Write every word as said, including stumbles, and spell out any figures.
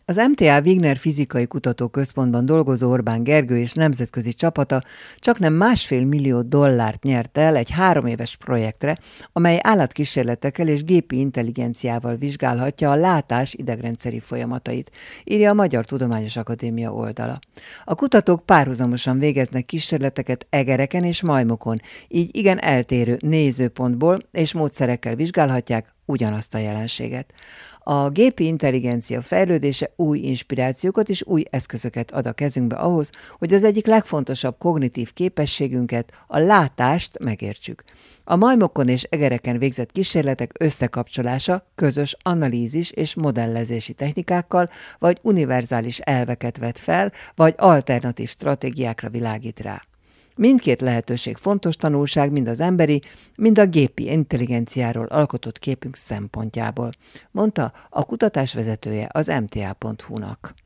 Az em té á Wigner Fizikai Kutatóközpontban dolgozó Orbán Gergő és nemzetközi csapata csaknem másfél millió dollárt nyert el egy három éves projektre, amely állatkísérletekkel és gépi intelligenciával vizsgálhatja a látás idegrendszeri folyamatait, írja a Magyar Tudományos Akadémia oldala. A kutatók párhuzamosan végeznek kísérleteket egereken és majmokon, így igen eltérő nézőpontból és módszerekkel vizsgálhatják ugyanazt a jelenséget. A gépi intelligencia fejlődése új inspirációkat és új eszközöket ad a kezünkbe ahhoz, hogy az egyik legfontosabb kognitív képességünket, a látást megértsük. A majmokon és egereken végzett kísérletek összekapcsolása közös analízis és modellezési technikákkal, vagy univerzális elveket vet fel, vagy alternatív stratégiákra világít rá. Mindkét lehetőség fontos tanulság mind az emberi, mind a gépi intelligenciáról alkotott képünk szempontjából, mondta a kutatás vezetője az em té á pont hú-nak.